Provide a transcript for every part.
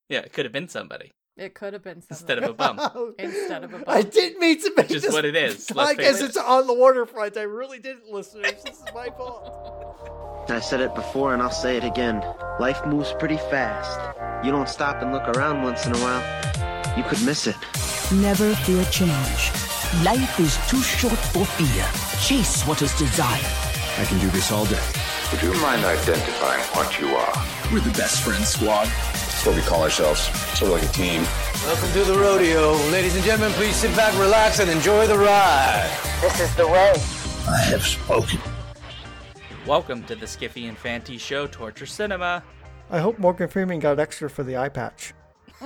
Yeah, it could have been somebody. It could have been somebody. Instead of a bum. Instead of a bum. I didn't mean to make Which is this. what it is. I guess it's on the waterfront. I really didn't, listeners. This is my fault. I said it before and I'll say it again. Life moves pretty fast. You don't stop and look around once in a while, you could miss it. Never fear change. Life is too short for fear. Chase what is desired. I can do this all day. Would you mind identifying what you are? We're the best friends squad. That's what we call ourselves. Sort of like a team. Welcome to the rodeo. Ladies and gentlemen, please sit back, relax, and enjoy the ride. This is the way. I have spoken. Welcome to the Skiffy and Fanty Show, Torture Cinema. I hope Morgan Freeman got extra for the eye patch.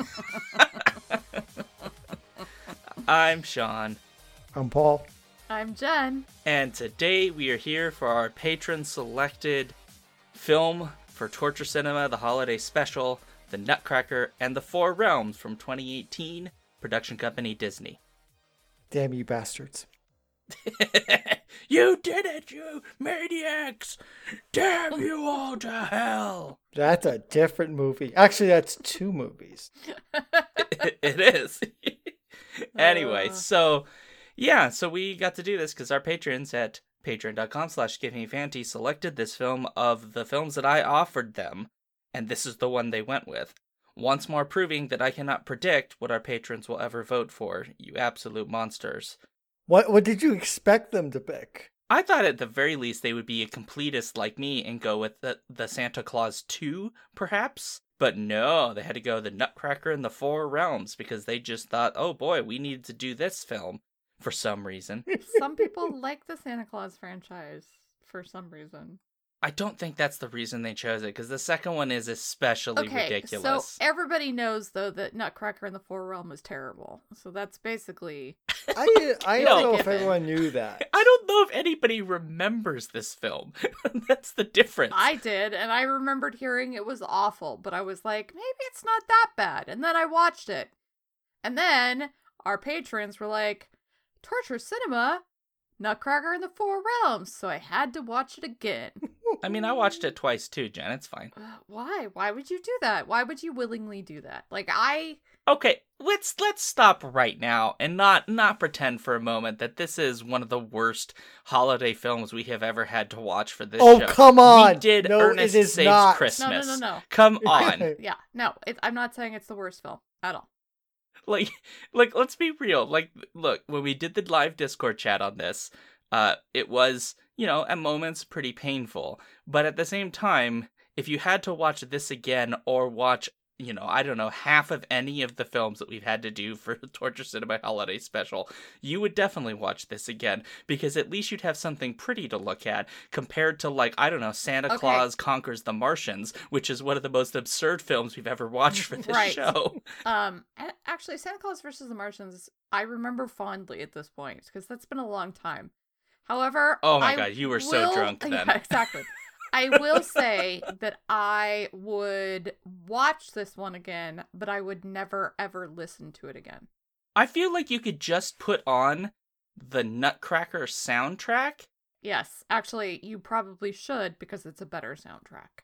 I'm Sean. I'm Paul. I'm Jen. And today we are here for our patron-selected film for Torture Cinema, the holiday special, The Nutcracker and the Four Realms from 2018, production company Disney. Damn you bastards. You did it, you maniacs! Damn you all to hell! That's a different movie. Actually, that's two movies. It is. Anyway, so we got to do this because our patrons at patreon.com/givingfanty selected this film of the films that I offered them, and this is the one they went with. Once more proving that I cannot predict what our patrons will ever vote for, you absolute monsters. What did you expect them to pick? I thought at the very least they would be a completist like me and go with the Santa Claus 2, perhaps? But no, they had to go The Nutcracker and the Four Realms because they just thought, oh boy, we needed to do this film for some reason. Some people like the Santa Claus franchise for some reason. I don't think that's the reason they chose it, because the second one is especially ridiculous. So everybody knows, though, that Nutcracker and the Four Realms was terrible. So that's basically... I don't know if everyone knew that. I don't know if anybody remembers this film. That's the difference. I did, and I remembered hearing it was awful, but I was like, maybe it's not that bad. And then I watched it. And then our patrons were like, Torture Cinema, Nutcracker and the Four Realms. So I had to watch it again. I mean, I watched it twice too, Jen. It's fine. Why? Why would you do that? Why would you willingly do that? Okay, let's stop right now and not pretend for a moment that this is one of the worst holiday films we have ever had to watch for this show. Oh, come on! We did no, Ernest it is Saves not. Christmas. No. Come on. Yeah, no, I'm not saying it's the worst film at all. Like, let's be real. Like, look, when we did the live Discord chat on this, it was, at moments pretty painful. But at the same time, if you had to watch this again or watch, I don't know, half of any of the films that we've had to do for the Torture Cinema Holiday Special, you would definitely watch this again, because at least you'd have something pretty to look at compared to, Santa Claus Conquers the Martians, which is one of the most absurd films we've ever watched for this show. Actually, Santa Claus versus the Martians, I remember fondly at this point, because that's been a long time. However, oh my God, you were so drunk then. Yeah, exactly. I will say that I would watch this one again, but I would never, ever listen to it again. I feel like you could just put on the Nutcracker soundtrack. Yes, actually, you probably should, because it's a better soundtrack.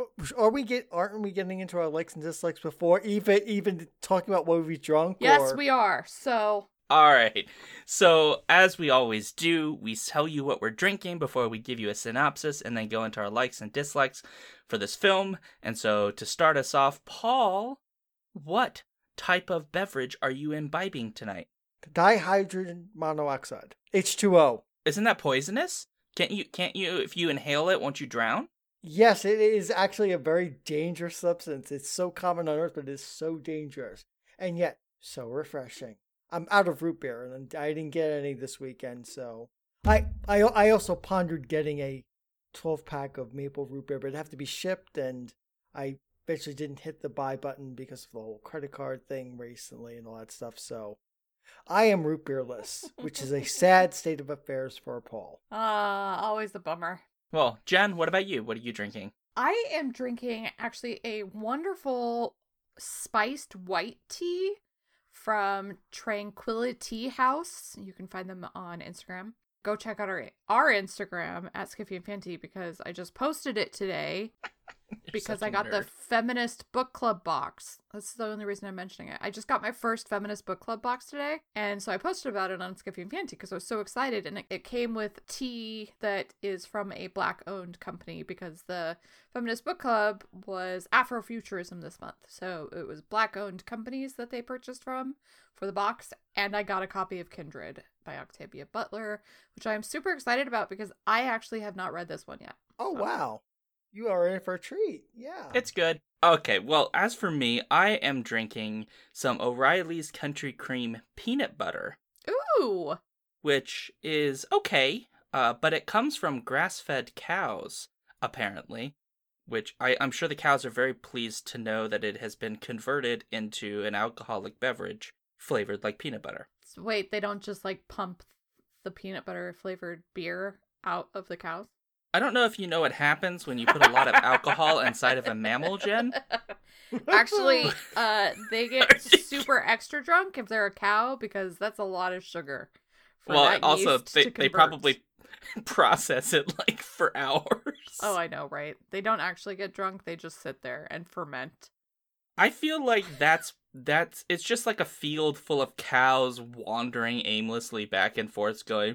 Aren't we getting into our likes and dislikes before even talking about what we drunk? Yes, we are. So... All right. So, as we always do, we tell you what we're drinking before we give you a synopsis and then go into our likes and dislikes for this film. And so, to start us off, Paul, what type of beverage are you imbibing tonight? Dihydrogen monoxide. H2O. Isn't that poisonous? Can't you, if you inhale it, won't you drown? Yes, it is actually a very dangerous substance. It's so common on Earth, but it is so dangerous. And yet, so refreshing. I'm out of root beer, and I didn't get any this weekend, so... I also pondered getting a 12-pack of maple root beer, but it'd have to be shipped, and I eventually didn't hit the buy button because of the whole credit card thing recently and all that stuff, so... I am root beerless, which is a sad state of affairs for Paul. Always a bummer. Well, Jen, what about you? What are you drinking? I am drinking, actually, a wonderful spiced white tea from Tranquility House. You can find them on Instagram. Go check out our Instagram at Skiffy and Fanty, because I just posted it today. because such I a got the nerd. feminist book club box. That's the only reason I'm mentioning it. I just got my first feminist book club box today, and so I posted about it on Skiffy and Fancy because I was so excited, and it came with tea that is from a Black-owned company because the feminist book club was Afrofuturism this month, so it was Black-owned companies that they purchased from for the box, and I got a copy of Kindred by Octavia Butler, which I am super excited about because I actually have not read this one yet. Oh, So- wow. You are in for a treat. Yeah. It's good. Okay, well, as for me, I am drinking some O'Reilly's Country Cream peanut butter, Ooh! which is okay, but it comes from grass-fed cows, apparently, which I'm sure the cows are very pleased to know that it has been converted into an alcoholic beverage flavored like peanut butter. So wait, they don't just like pump the peanut butter flavored beer out of the cows? I don't know if you know what happens when you put a lot of alcohol inside of a mammal, Jen. Actually, they get super extra drunk if they're a cow because that's a lot of sugar. For Well, that also, yeast to they convert. probably process it like for hours. Oh, I know, right? They don't actually get drunk, they just sit there and ferment. I feel like that's it's just like a field full of cows wandering aimlessly back and forth going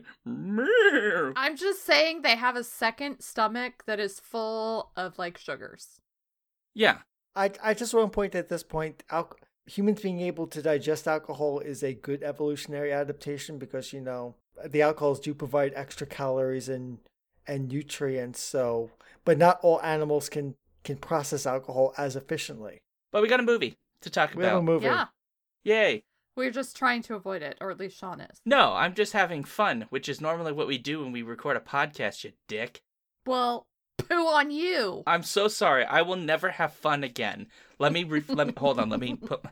"Meow." I'm just saying they have a second stomach that is full of like sugars. Yeah. I just want to point at this point, humans being able to digest alcohol is a good evolutionary adaptation because, you know, the alcohols do provide extra calories and nutrients. So, but not all animals can process alcohol as efficiently. But we got a movie to talk We have a about. movie. Yeah. Yay. We're just trying to avoid it, or at least Sean is. No, I'm just having fun, which is normally what we do when we record a podcast, you dick. Well, poo on you. I'm so sorry. I will never have fun again. Let me hold on. Let me put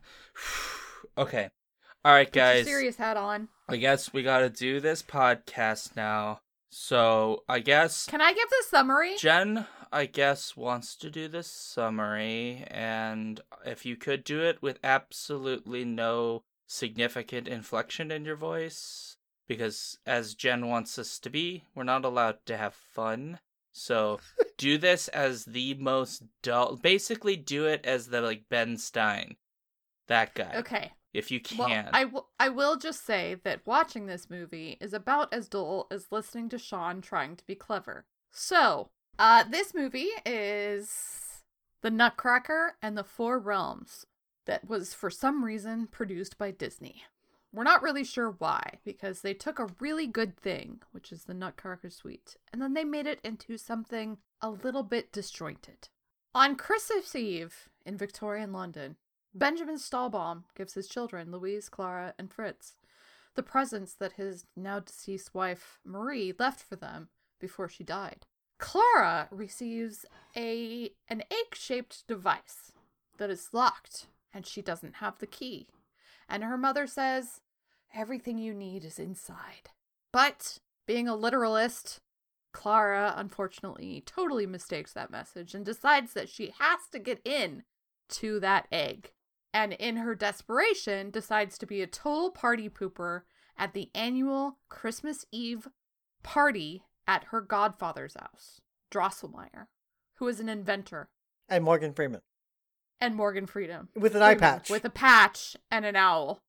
Okay. All right, Put your guys. serious hat on. I guess we got to do this podcast now. So, I guess Can I give the summary? Jen, I guess, wants to do this summary, and if you could do it with absolutely no significant inflection in your voice, because as Jen wants us to be, we're not allowed to have fun. So do this as the most dull. Basically, do it as the like Ben Stein, that guy. Okay. If you Well, can. I will just say that watching this movie is about as dull as listening to Sean trying to be clever. So, this movie is The Nutcracker and the Four Realms, that was for some reason produced by Disney. We're not really sure why, because they took a really good thing, which is the Nutcracker Suite, and then they made it into something a little bit disjointed. On Christmas Eve in Victorian London, Benjamin Stahlbaum gives his children, Louise, Clara, and Fritz, the presents that his now deceased wife, Marie, left for them before she died. Clara receives an egg-shaped device that is locked, and she doesn't have the key. And her mother says, everything you need is inside. But, being a literalist, Clara, unfortunately, totally mistakes that message and decides that she has to get in to that egg. And in her desperation, decides to be a total party pooper at the annual Christmas Eve party at her godfather's house, Drosselmeyer, who is an inventor. And Morgan Freeman. And Morgan Freeman. With an eye patch. With a patch and an owl.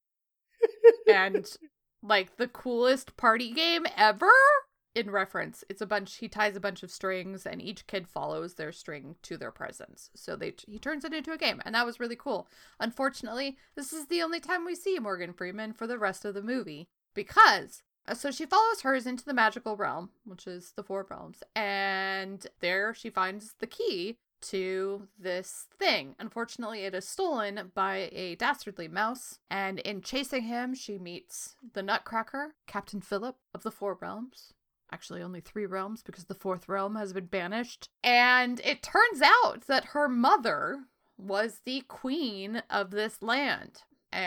And, like, the coolest party game ever? In reference, he ties a bunch of strings, and each kid follows their string to their presents. So he turns it into a game, and that was really cool. Unfortunately, this is the only time we see Morgan Freeman for the rest of the movie, because so she follows hers into the magical realm, which is the Four Realms, and there she finds the key to this thing. Unfortunately, it is stolen by a dastardly mouse, and in chasing him, she meets the Nutcracker, Captain Philip of the Four Realms. Actually, only 3 realms because the 4th realm has been banished. And it turns out that her mother was the queen of this land.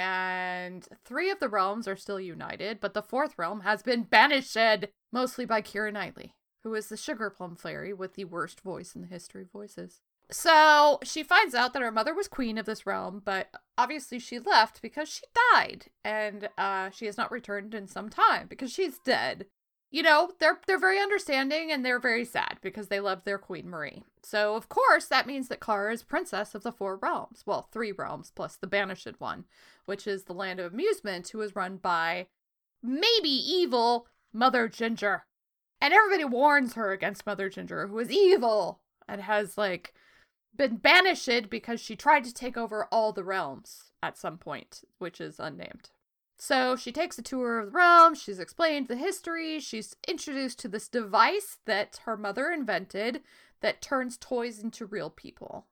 And 3 of the realms are still united, but the 4th realm has been banished, mostly by Keira Knightley, who is the Sugar Plum Fairy with the worst voice in the history of voices. So she finds out that her mother was queen of this realm, but obviously she left because she died. And she has not returned in some time because she's dead. You know, they're very understanding and they're very sad because they love their Queen Marie. So, of course, that means that Clara is princess of the 4 realms. Well, 3 realms plus the banished one, which is the Land of Amusement, who is run by maybe evil Mother Ginger. And everybody warns her against Mother Ginger, who is evil and has, like, been banished because she tried to take over all the realms at some point, which is unnamed. So she takes a tour of the realm, she's explained the history, she's introduced to this device that her mother invented that turns toys into real people.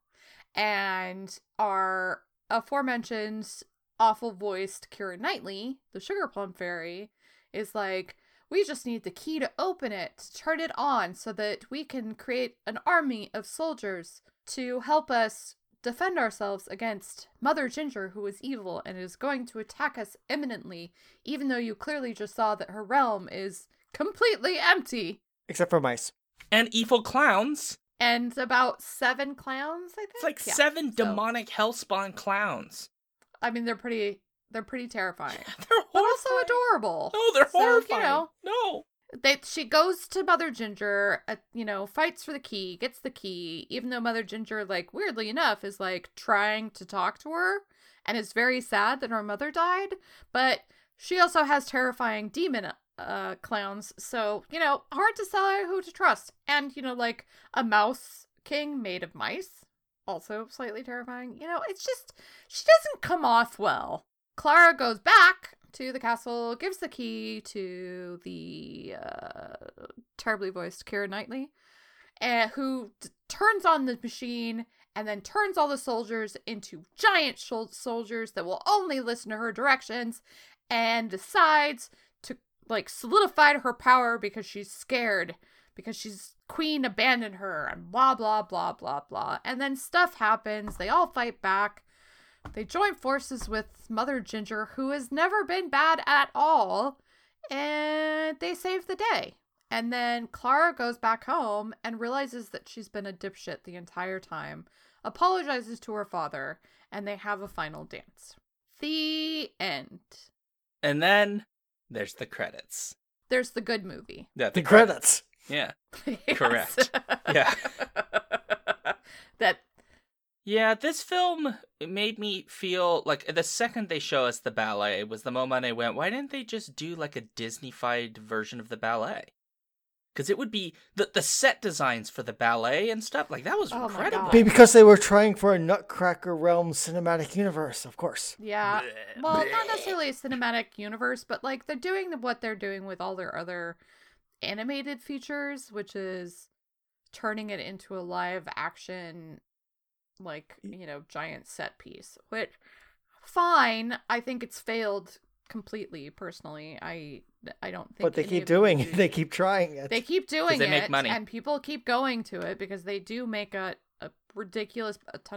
And our aforementioned awful-voiced Keira Knightley, the Sugar Plum Fairy, is like, we just need the key to open it, to turn it on, so that we can create an army of soldiers to help us defend ourselves against Mother Ginger, who is evil and is going to attack us imminently, even though you clearly just saw that her realm is completely empty. Except for mice. And evil clowns. And about 7 clowns, I think? It's like 7 demonic hellspawn clowns. I mean, they're pretty terrifying. They're horrifying. But also adorable. No, they're horrifying. You know, no. She goes to Mother Ginger, fights for the key, gets the key, even though Mother Ginger, like, weirdly enough, is, like, trying to talk to her and is very sad that her mother died. But she also has terrifying demon clowns, so, hard to say who to trust. And, like, a mouse king made of mice, also slightly terrifying. It's just, she doesn't come off well. Clara goes back to the castle, gives the key to the terribly voiced Keira Knightley, who turns on the machine and then turns all the soldiers into giant soldiers that will only listen to her directions, and decides to, like, solidify her power because she's scared, because she's queen abandoned her, and blah, blah, blah, blah, blah. And then stuff happens. They all fight back. They join forces with Mother Ginger, who has never been bad at all, and they save the day. And then Clara goes back home and realizes that she's been a dipshit the entire time, apologizes to her father, and they have a final dance. The end. And then there's the credits. There's the good movie. Yeah, the credits. Yeah. Yes. Correct. Yeah. Yeah, this film, it made me feel like the second they show us the ballet was the moment I went, why didn't they just do like a Disney-fied version of the ballet? Because it would be the set designs for the ballet and stuff, like that was incredible. Because they were trying for a Nutcracker Realm cinematic universe, of course. Yeah. Well, not necessarily a cinematic universe, but like they're doing what they're doing with all their other animated features, which is turning it into a live action, like, giant set piece, which fine. I think it's failed completely, personally. I don't think. But they keep doing it. They keep trying it. They keep doing it. They make money. And people keep going to it because they do make a ridiculous ton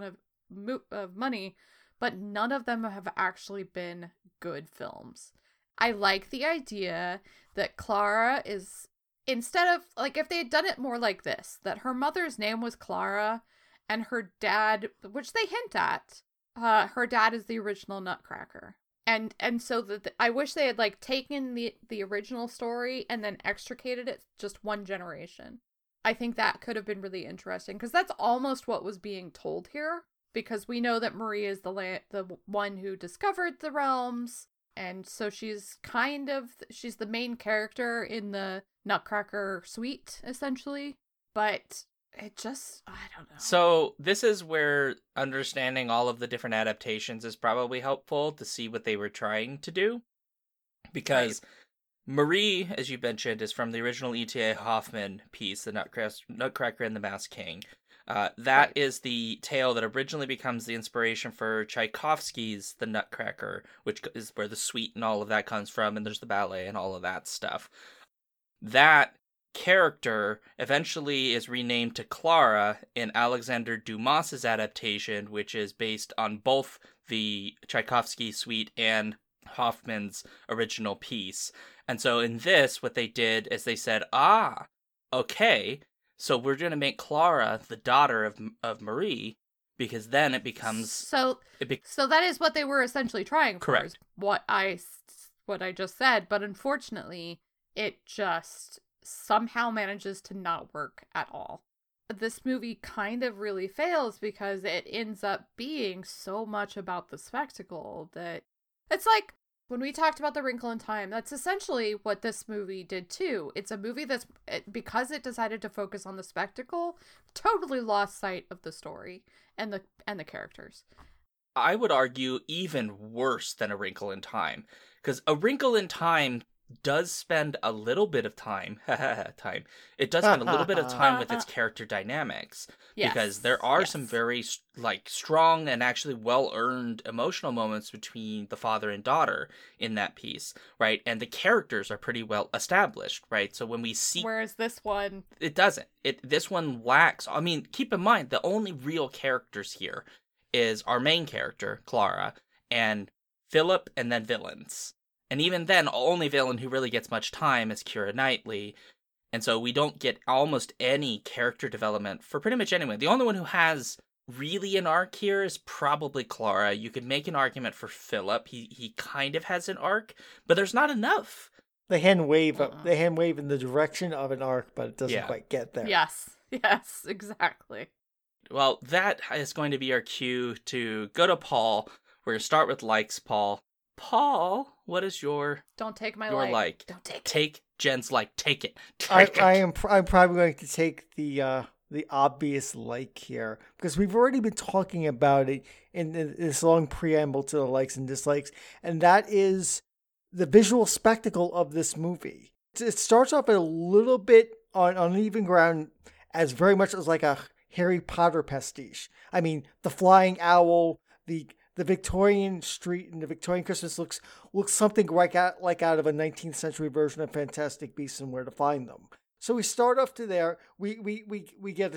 of money, but none of them have actually been good films. I like the idea that Clara is, instead of, like, if they had done it more like this, that her mother's name was Clara, and her dad, which they hint at, her dad is the original Nutcracker. And so I wish they had, like, taken the original story and then extricated it just one generation. I think that could have been really interesting, because that's almost what was being told here, because we know that Marie is the one who discovered the realms, and so she's the main character in the Nutcracker suite, essentially. But it just, I don't know. So this is where understanding all of the different adaptations is probably helpful to see what they were trying to do. Because Marie, as you mentioned, is from the original E.T.A. Hoffmann piece, The Nutcracker and the Masked King. That is the tale that originally becomes the inspiration for Tchaikovsky's The Nutcracker, which is where the suite and all of that comes from, and there's the ballet and all of that stuff. That character eventually is renamed to Clara in Alexander Dumas's adaptation, which is based on both the Tchaikovsky suite and Hoffmann's original piece. And so in this, what they did is they said, okay, so we're going to make Clara the daughter of Marie, because then it becomes... So that is what they were essentially trying for. Correct. Is what I just said, but unfortunately, it just somehow manages to not work at all. this movie kind of really fails because it ends up being so much about the spectacle that it's like when we talked about The Wrinkle in Time, that's essentially what this movie did too. It's a movie that's, because it decided to focus on the spectacle, totally lost sight of the story and the characters. I would argue even worse than A Wrinkle in Time, because A Wrinkle in Time does spend a little bit of time. It does spend a little bit of time with its character dynamics, because there are some very strong and actually well-earned emotional moments between the father and daughter in that piece, right? And the characters are pretty well established, right? So when we see, whereas this one, it doesn't. This one lacks. I mean, keep in mind the only real characters here is our main character Clara and Philip, and then villains. And even then, only villain who really gets much time is Keira Knightley. And so we don't get almost any character development for pretty much anyone. The only one who has really an arc here is probably Clara. You could make an argument for Philip. He kind of has an arc, but there's not enough. They hand wave in the direction of an arc, but it doesn't quite get there. Yes, exactly. Well, that is going to be our cue to go to Paul. We're going to start with likes, Paul. Paul, what is your don't take my like? Don't take Jen's like. Take it. I'm probably going to take the obvious like here, because we've already been talking about it in this long preamble to the likes and dislikes, and that is the visual spectacle of this movie. It starts off a little bit on uneven ground, as very much as like a Harry Potter pastiche. I mean, the flying owl, the Victorian street and the Victorian Christmas looks something like out of a 19th century version of Fantastic Beasts and Where to Find Them. So we start off to there. We get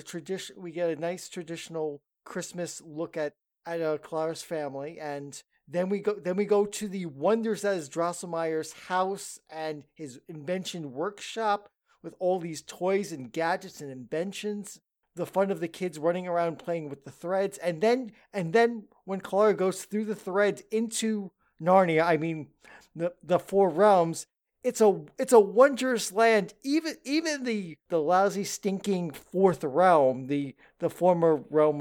a nice traditional Christmas look at Clara's family, and then we go to the wonders that is Drosselmeyer's house and his invention workshop with all these toys and gadgets and inventions. The fun of the kids running around playing with the threads, and then when Clara goes through the threads into Narnia, I mean the Four Realms, it's a wondrous land. Even the lousy, stinking Fourth Realm, the former realm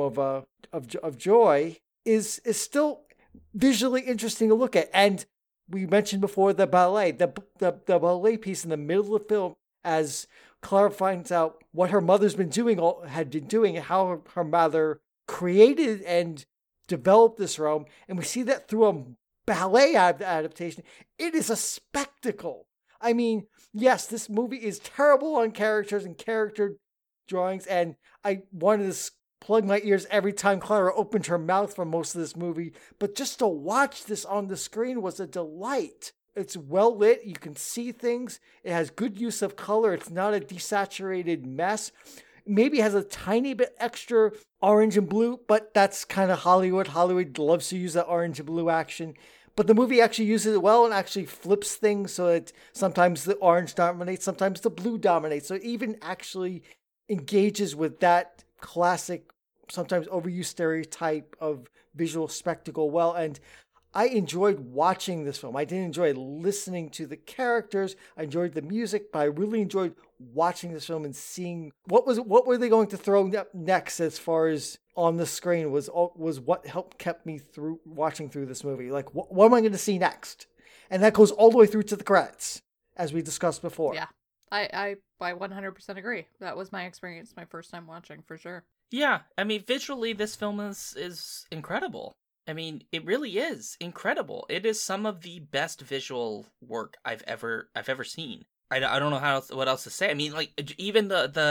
of joy, is still visually interesting to look at. And we mentioned before the ballet, the ballet piece in the middle of the film, as Clara finds out what her mother's had been doing, and how her mother created and developed this realm. And we see that through a ballet adaptation. It is a spectacle. I mean, yes, this movie is terrible on characters and character drawings, and I wanted to plug my ears every time Clara opened her mouth for most of this movie, but just to watch this on the screen was a delight. It's well lit. You can see things. It has good use of color. It's not a desaturated mess. Maybe it has a tiny bit extra orange and blue, but that's kind of Hollywood. Hollywood loves to use that orange and blue action. But the movie actually uses it well and actually flips things so that sometimes the orange dominates, sometimes the blue dominates. So it even actually engages with that classic, sometimes overused stereotype of visual spectacle well. And I enjoyed watching this film. I didn't enjoy listening to the characters. I enjoyed the music, but I really enjoyed watching this film and seeing what were they going to throw next as far as on the screen was what kept me through watching through this movie. Like, what am I going to see next? And that goes all the way through to the credits, as we discussed before. Yeah, I 100% agree. That was my experience, my first time watching, for sure. Yeah, I mean, visually, this film is incredible. I mean, it really is incredible. It is some of the best visual work I've ever seen. I don't know what else to say. I mean, like, even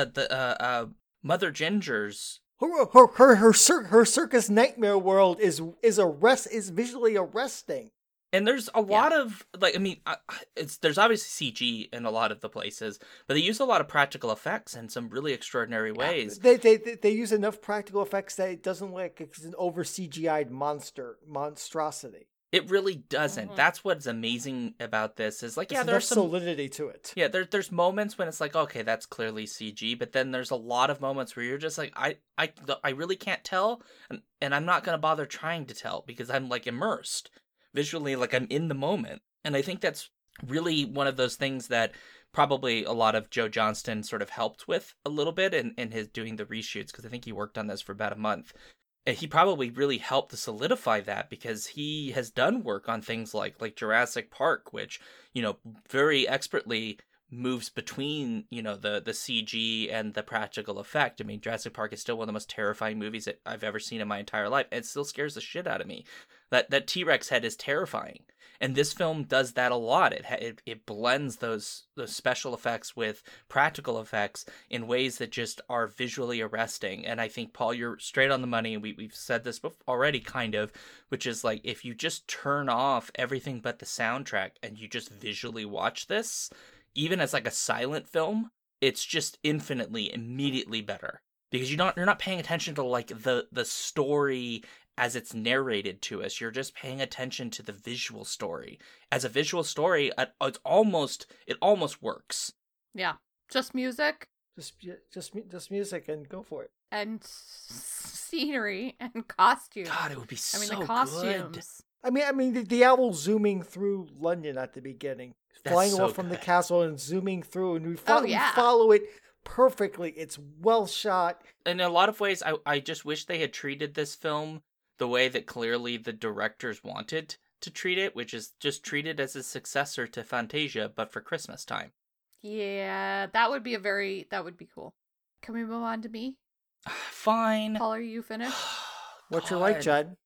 the Mother Ginger's her circus nightmare world is visually arresting. And there's a lot of, like, I mean, there's obviously CG in a lot of the places, but they use a lot of practical effects in some really extraordinary ways. They use enough practical effects that it doesn't look like it's an over CGI'd monstrosity. It really doesn't. Mm-hmm. That's what's amazing about this is, like, there's some solidity to it. Yeah, there's moments when it's like, okay, that's clearly CG, but then there's a lot of moments where you're just like, I really can't tell, and I'm not gonna bother trying to tell because I'm, like, immersed visually, like I'm in the moment. And I think that's really one of those things that probably a lot of Joe Johnston sort of helped with a little bit in his doing the reshoots, because I think he worked on this for about a month. And he probably really helped to solidify that, because he has done work on things like Jurassic Park, which, very expertly moves between, the CG and the practical effect. I mean, Jurassic Park is still one of the most terrifying movies that I've ever seen in my entire life. And it still scares the shit out of me. That T-Rex head is terrifying. And this film does that a lot. It blends those special effects with practical effects in ways that just are visually arresting. And I think, Paul, you're straight on the money. And we've said this already, kind of, which is like, if you just turn off everything but the soundtrack and you just visually watch this, even as like a silent film, it's just infinitely, immediately better, because you're not paying attention to like the story as it's narrated to us. You're just paying attention to the visual story. As a visual story, it almost works. Yeah, just music. Just music, and go for it. And scenery and costumes. God, it would be so the costumes. good. I mean, the owl zooming through London at the beginning, flying so off from the good. castle and zooming through, and we yeah. follow it perfectly. It's well shot. In a lot of ways, I just wish they had treated this film the way that clearly the directors wanted to treat it, which is just treat it as a successor to Fantasia, but for Christmas time. Yeah, that would be cool. Can we move on to me? Fine. Paul, are you finished? What's your like, Judd?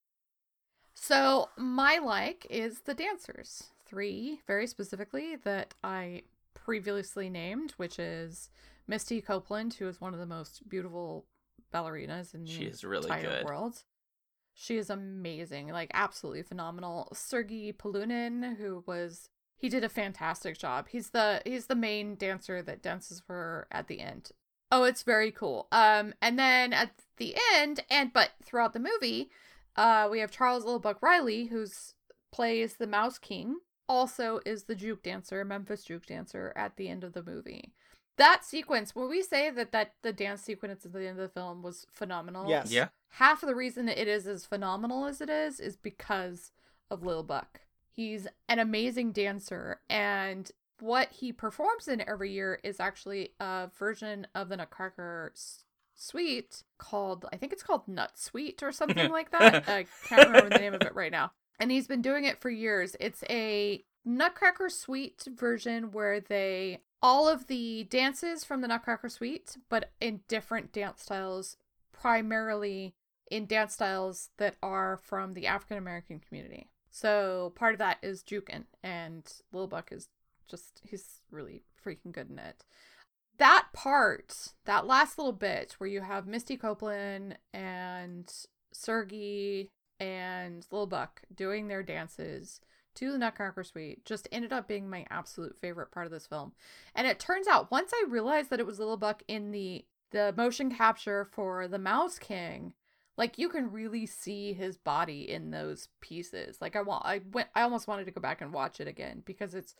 So, my like is the dancers. 3, very specifically, that I previously named, which is Misty Copeland, who is one of the most beautiful ballerinas in She is the really entire good. world. She is amazing, like absolutely phenomenal. Sergei Polunin, he did a fantastic job. He's the main dancer that dances for her at the end. Oh, it's very cool. And then at the end, but throughout the movie, we have Charles Lilbuck Riley, who plays the Mouse King, also is the juke dancer, Memphis juke dancer at the end of the movie. That sequence, when we say that the dance sequence at the end of the film was phenomenal, Yes. Yeah. half of the reason it is as phenomenal as it is because of Lil Buck. He's an amazing dancer, and what he performs in every year is actually a version of the Nutcracker Suite called, I think it's called Nut Suite or something like that. I can't remember the name of it right now. And he's been doing it for years. It's a Nutcracker Suite version where all of the dances from the Nutcracker Suite, but in different dance styles, primarily in dance styles that are from the African American community. So part of that is jukin, and Lil Buck is he's really freaking good in it. That part, that last little bit where you have Misty Copeland and Sergei and Lil Buck doing their dances to the Nutcracker Suite, just ended up being my absolute favorite part of this film. And it turns out, once I realized that it was Lil Buck in the motion capture for the Mouse King, like, you can really see his body in those pieces. Like, I almost wanted to go back and watch it again, because it's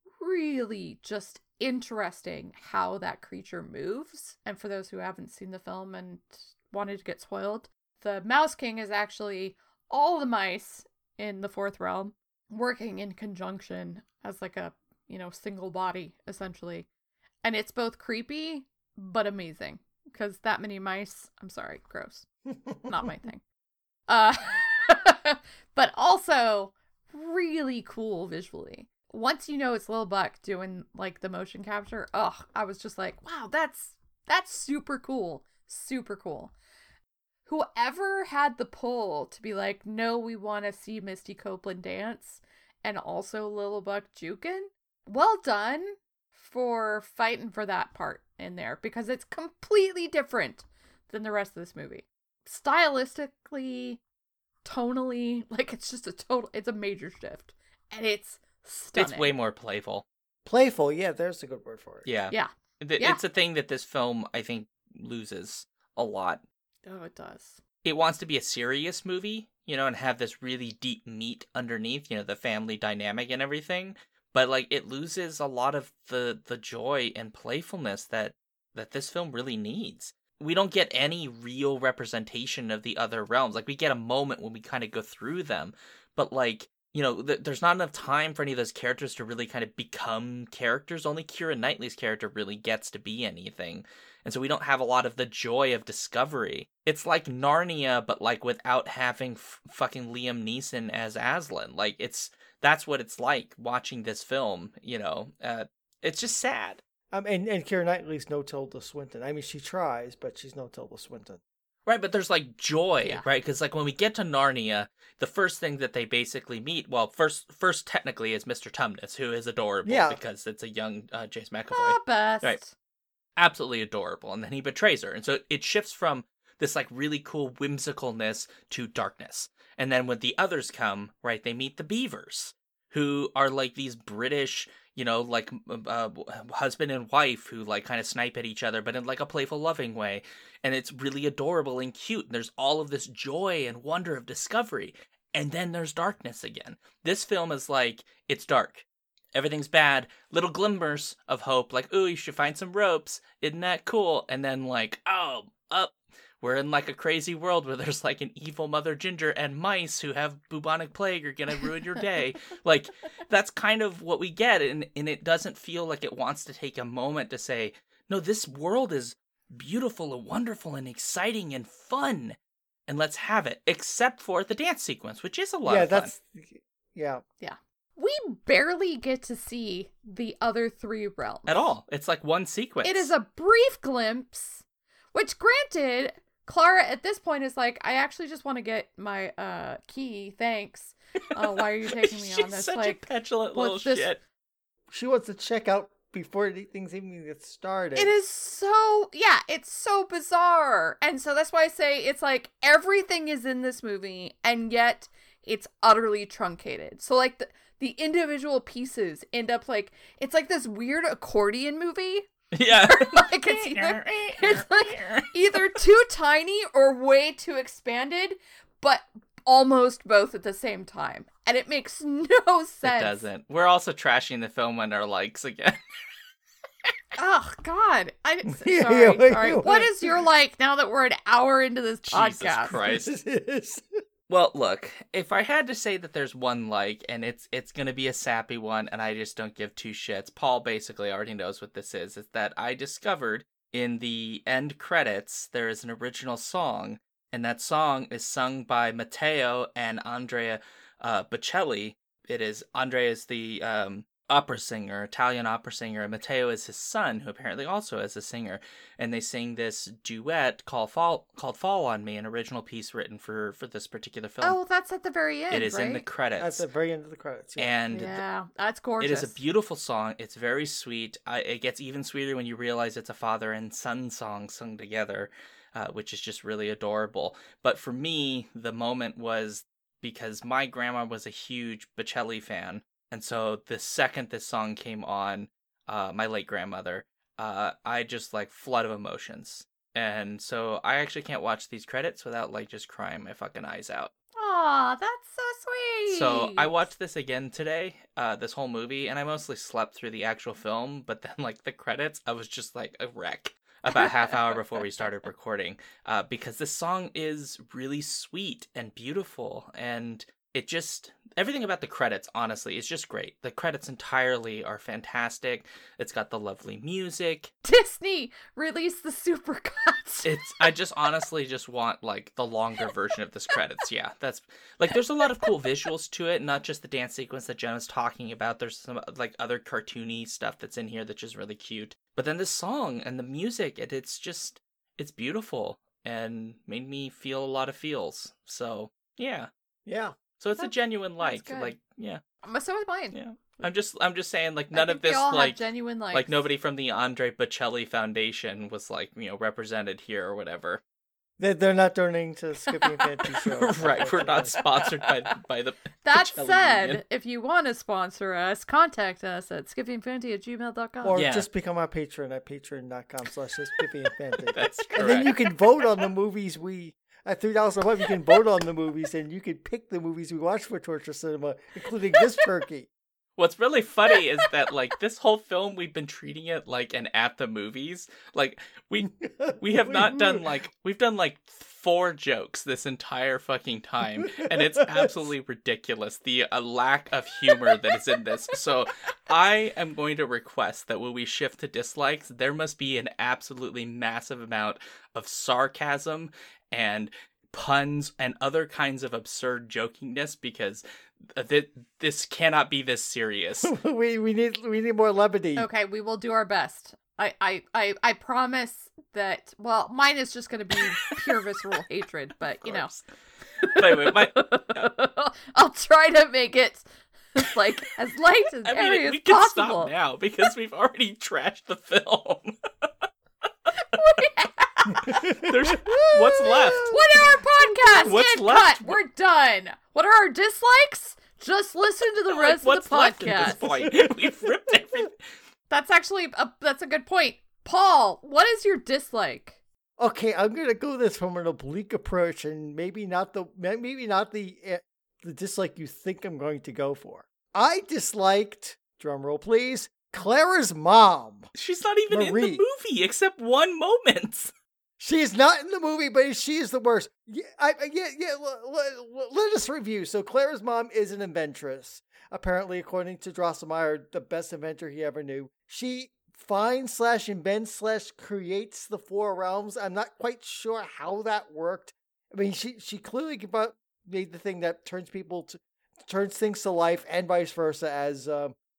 really just interesting how that creature moves. And for those who haven't seen the film and wanted to get spoiled, the Mouse King is actually all the mice in the fourth realm working in conjunction as like a, single body, essentially. And it's both creepy but amazing, because that many mice, I'm sorry, gross. Not my thing. But also really cool visually. Once you know it's Lil Buck doing like the motion capture, I was just like, wow, that's super cool. Super cool. Whoever had the pull to be like, no, we want to see Misty Copeland dance and also Lil Buck jukin', well done for fighting for that part in there, because it's completely different than the rest of this movie. Stylistically, tonally, like, it's just it's a major shift, and it's stunning. It's way more playful. Playful, yeah, there's a good word for it. Yeah. Yeah. It's a thing that this film, I think, loses a lot. Oh, it does. It wants to be a serious movie, and have this really deep meat underneath, the family dynamic and everything. But, like, it loses a lot of the joy and playfulness that this film really needs. We don't get any real representation of the other realms. Like, we get a moment when we kind of go through them. But, like, you know, there's not enough time for any of those characters to really kind of become characters. Only Keira Knightley's character really gets to be anything. And so we don't have a lot of the joy of discovery. It's like Narnia, but like without having fucking Liam Neeson as Aslan. Like that's what it's like watching this film, you know. It's just sad. And Keira Knightley's no Tilda Swinton. I mean, she tries, but she's no Tilda Swinton. Right, but there's like joy, right? Because like when we get to Narnia, the first thing that they basically meet, well, first technically is Mr. Tumnus, who is adorable because it's a young James McAvoy. Best. Right. Absolutely adorable. And then he betrays her. And so it shifts from this like really cool whimsicalness to darkness. And then when the others come, right, they meet the Beavers, who are like these British, you know, like husband and wife who like kind of snipe at each other, but in like a playful, loving way. And it's really adorable and cute. And there's all of this joy and wonder of discovery. And then there's darkness again. This film is like, it's dark. Everything's bad. Little glimmers of hope. Like, ooh, you should find some ropes. Isn't that cool? And then like, oh, up. We're in like a crazy world where there's like an evil Mother Ginger and mice who have bubonic plague are gonna ruin your day. Like, that's kind of what we get. And it doesn't feel like it wants to take a moment to say, no, this world is beautiful and wonderful and exciting and fun. And let's have it. Except for the dance sequence, which is a lot of fun. Yeah. We barely get to see the other three realms. At all. It's like one sequence. It is a brief glimpse, which granted, Clara at this point is like, I actually just want to get my key, thanks. Why are you taking me on this? She's such like, a petulant little shit. She wants to check out before things even get started. It is so, it's so bizarre. And so that's why I say it's like everything is in this movie, and yet it's utterly truncated. So like the individual pieces end up like, it's like this weird accordion movie. Yeah. Like it's like either too tiny or way too expanded, but almost both at the same time. And it makes no sense. It doesn't. We're also trashing the film on our likes again. Oh, God. Sorry. What is your like now that we're an hour into this podcast? Jesus Christ. Well, look, if I had to say that there's one like, and it's going to be a sappy one, and I just don't give two shits, Paul basically already knows what this is that I discovered in the end credits, there is an original song, and that song is sung by Matteo and Andrea Bocelli. It is, Andrea is the opera singer, Italian opera singer, and Matteo is his son, who apparently also is a singer, and they sing this duet called Fall on Me, an original piece written for this particular film. Oh, that's at the very end, It is in the credits. At the very end of the credits, yeah. And that's gorgeous. It is a beautiful song. It's very sweet. It gets even sweeter when you realize it's a father and son song sung together, which is just really adorable. But for me, the moment was because my grandma was a huge Bocelli fan. And so the second this song came on, my late grandmother, I just like flood of emotions. And so I actually can't watch these credits without like just crying my fucking eyes out. Aw, that's so sweet. So I watched this again today, this whole movie, and I mostly slept through the actual film, but then like the credits, I was just like a wreck about half hour before we started recording, because this song is really sweet and beautiful, and it just, everything about the credits, honestly, is just great. The credits entirely are fantastic. It's got the lovely music. Disney, release the supercuts. I just honestly just want, like, the longer version of this credits. Yeah, that's, like, there's a lot of cool visuals to it, not just the dance sequence that Jenna's talking about. There's some, like, other cartoony stuff that's in here that's just really cute. But then this song and the music, it's just, it's beautiful and made me feel a lot of feels. So, yeah. Yeah. So it's a genuine like, yeah. So is mine. Yeah. I'm just saying, like, none of this, all like, have genuine likes. Like, nobody from the Andre Bocelli Foundation was, like, you know, represented here or whatever. They're not donating to Skippy and Fanty show. Right, we're not sponsored by the That Bocelli said, Union. if you want to sponsor us, contact us at skippyandfanty@gmail.com. Or just become our patron at patreon.com/skippyandfanty. That's correct. And then you can vote on the movies at $3 a month, you can vote on the movies, and you can pick the movies we watch for Torture Cinema, including this turkey. What's really funny is that, like, this whole film, we've been treating it like an at the movies. Like, we have not done, like, we've done, like, 4 jokes this entire fucking time, and it's absolutely ridiculous, the lack of humor that is in this. So I am going to request that when we shift to dislikes, there must be an absolutely massive amount of sarcasm and puns and other kinds of absurd jokingness, because this cannot be this serious. we need more levity. Okay, we will do our best. I promise that. Well, mine is just going to be pure visceral hatred, but you know. Wait, I'll try to make it like as light as airy as we can possible. stop now because we've already trashed the film. There's what's left? 1 hour podcast. What's and left? Cut. We're done. What are our dislikes? Just listen to the rest of the Left at this podcast. point? We've ripped everything. That's actually that's a good point. Paul, what is your dislike? Okay, I'm gonna go this from an oblique approach, and maybe not the dislike you think I'm going to go for. I disliked, drumroll please, Clara's mom. She's not even in Marie. the movie except one moment. She is not in the movie, but she is the worst. Let us review. So Clara's mom is an inventress. Apparently, according to Drosselmeyer, the best inventor he ever knew. She finds / invents / creates the 4 realms. I'm not quite sure how that worked. I mean, she clearly made the thing that turns things to life, and vice versa, as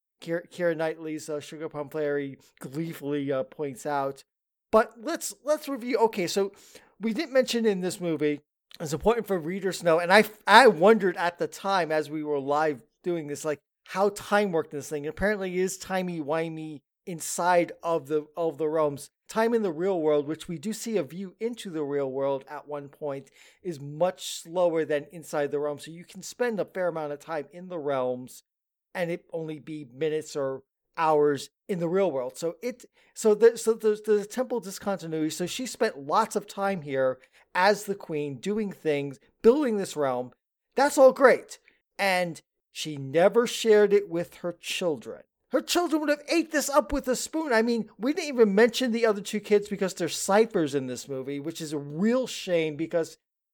Keira Knightley's Sugar Plum Fairy gleefully points out. But let's review. Okay, so we didn't mention in this movie, it's important for readers to know, and I wondered at the time as we were live doing this, like how time worked in this thing. It apparently is timey-wimey inside of the realms. Time in the real world, which we do see a view into the real world at one point, is much slower than inside the realm. So you can spend a fair amount of time in the realms, and it only be minutes or hours in the real world. So there's the temple discontinuity. So she spent lots of time here as the queen, doing things, building this realm. That's all great. And she never shared it with her children. Her children would have ate this up with a spoon. I mean, we didn't even mention the other 2 kids because they're ciphers in this movie, which is a real shame because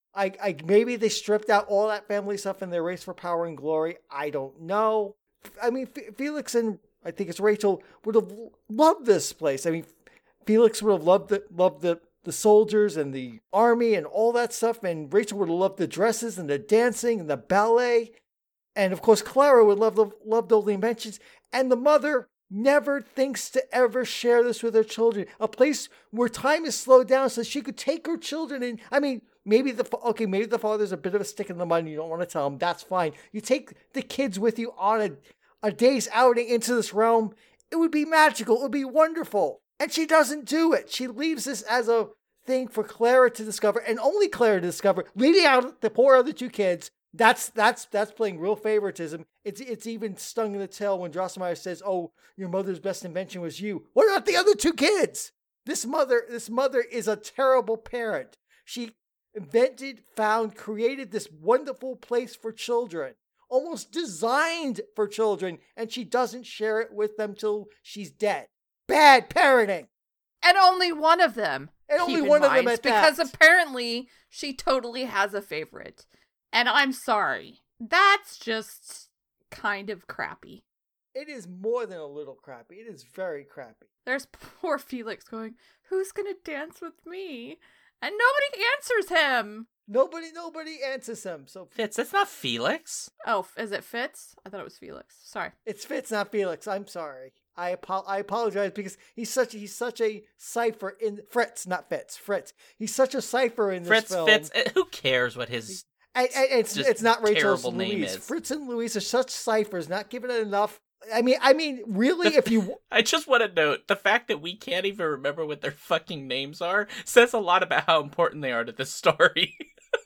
I maybe they stripped out all that family stuff in their race for power and glory. I don't know. I mean, Felix and I think it's Rachel would have loved this place. I mean, Felix would have loved the soldiers and the army and all that stuff, and Rachel would have loved the dresses and the dancing and the ballet. And of course, Clara would loved all the inventions. And the mother never thinks to ever share this with her children. A place where time is slowed down so she could take her children in. I mean, maybe the father's a bit of a stick in the mud and you don't want to tell him. That's fine. You take the kids with you on a day's outing into this realm. It would be magical. It would be wonderful. And she doesn't do it. She leaves this as a thing for Clara to discover, and only Clara to discover, leaving out the poor other 2 kids. That's playing real favoritism. It's even stung in the tail when Drosselmeyer says, "Oh, your mother's best invention was you." What about the other 2 kids? This mother is a terrible parent. She invented, found, created this wonderful place for children, almost designed for children, and she doesn't share it with them till she's dead. Bad parenting. And only one of them. And only one of them at because that. apparently she totally has a favorite. And I'm sorry. That's just kind of crappy. It is more than a little crappy. It is very crappy. There's poor Felix going, "Who's gonna dance with me?" And nobody answers him. Nobody answers him. So Fitz, that's not Felix. Oh, is it Fitz? I thought it was Felix. Sorry. It's Fitz, not Felix. I'm sorry. I apologize because he's such a cipher in Fritz, not Fitz. Fritz. He's such a cipher in this film. Fitz. Who cares what his it's not Rachel's terrible name Louise. is? Fritz and Louise are such ciphers, not given it enough. I mean, really, if you... I just want to note, the fact that we can't even remember what their fucking names are says a lot about how important they are to this story.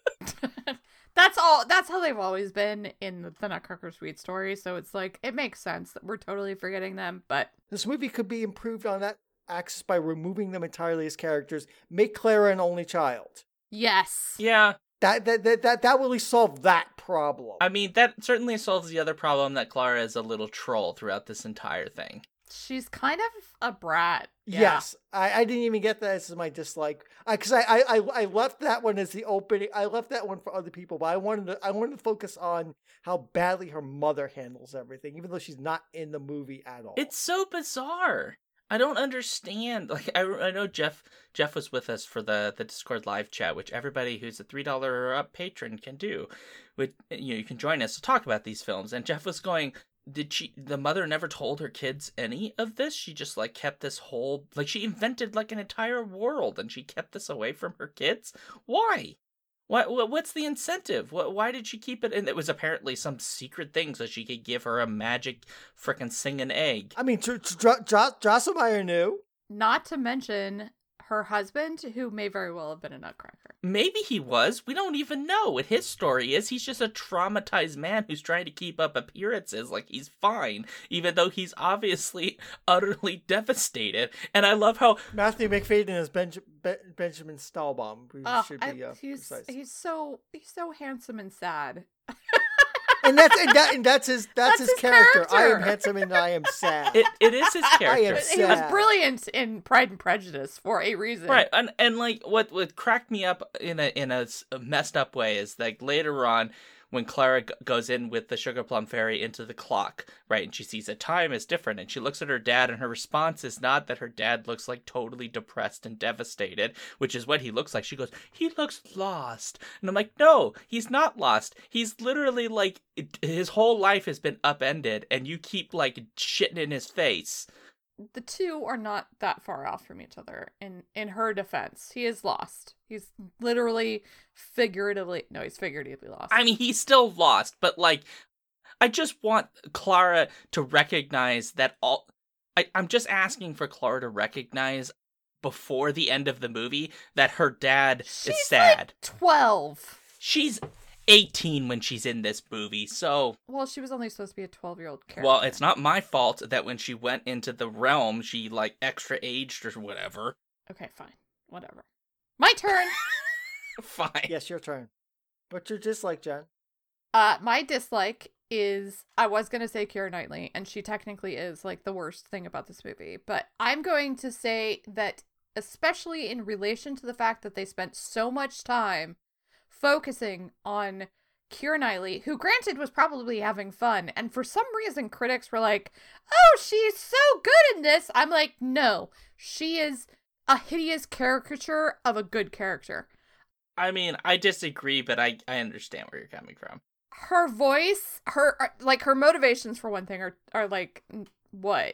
That's how they've always been in the Nutcracker Suite story, so it's like, it makes sense that we're totally forgetting them, but... This movie could be improved on that axis by removing them entirely as characters. Make Clara an only child. Yes. Yeah. That will really solve that problem. I mean, that certainly solves the other problem that Clara is a little troll throughout this entire thing. She's kind of a brat. Yeah. Yes, I didn't even get that as my dislike, because I left that one as the opening. I left that one for other people, but I wanted to focus on how badly her mother handles everything, even though she's not in the movie at all. It's so bizarre. I don't understand. Like, I know Jeff was with us for the Discord live chat, which everybody who's a $3 or up patron can do. With you can join us to talk about these films. And Jeff was going, the mother never told her kids any of this? She just like kept this whole, like she invented like an entire world and she kept this away from her kids? Why? What's the incentive? Why did she keep it? And it was apparently some secret thing so she could give her a magic frickin' singing egg. I mean, Drosselmeyer knew. Not to mention her husband, who may very well have been a nutcracker. Maybe he was. We don't even know what his story is. He's just a traumatized man who's trying to keep up appearances like he's fine, even though he's obviously utterly devastated. And I love how Matthew McFadden is Benjamin Stahlbaum. He's so handsome and sad. And that's his character. I am handsome and I am sad. It is his character. I am sad. He was brilliant in Pride and Prejudice for a reason. Right, and like what cracked me up in a messed up way is like later on when Clara goes in with the Sugar Plum Fairy into the clock, right, and she sees that time is different, and she looks at her dad, and her response is not that her dad looks like totally depressed and devastated, which is what he looks like. She goes, he looks lost. And I'm like, no, he's not lost. He's literally like, his whole life has been upended, and you keep like shitting in his face. The two are not that far off from each other. In her defense, he is lost. He's literally he's figuratively lost. I mean, he's still lost, but like, I just want Clara to recognize that I'm just asking for Clara to recognize before the end of the movie that her dad is sad. Like 12. She's 18 when she's in this movie, so... Well, she was only supposed to be a 12-year-old character. Well, it's not my fault that when she went into the realm, she, like, extra-aged or whatever. Okay, fine. Whatever. My turn! Fine. Yes, your turn. What's your dislike, Jen? My dislike is... I was going to say Keira Knightley, and she technically is, like, the worst thing about this movie. But I'm going to say that, especially in relation to the fact that they spent so much time focusing on Keira Knightley, who granted was probably having fun, and for some reason critics were like, oh, she's so good in this. I'm like, no, she is a hideous caricature of a good character. I mean, I disagree, but I understand where you're coming from. Her voice, her motivations for one thing are like, what?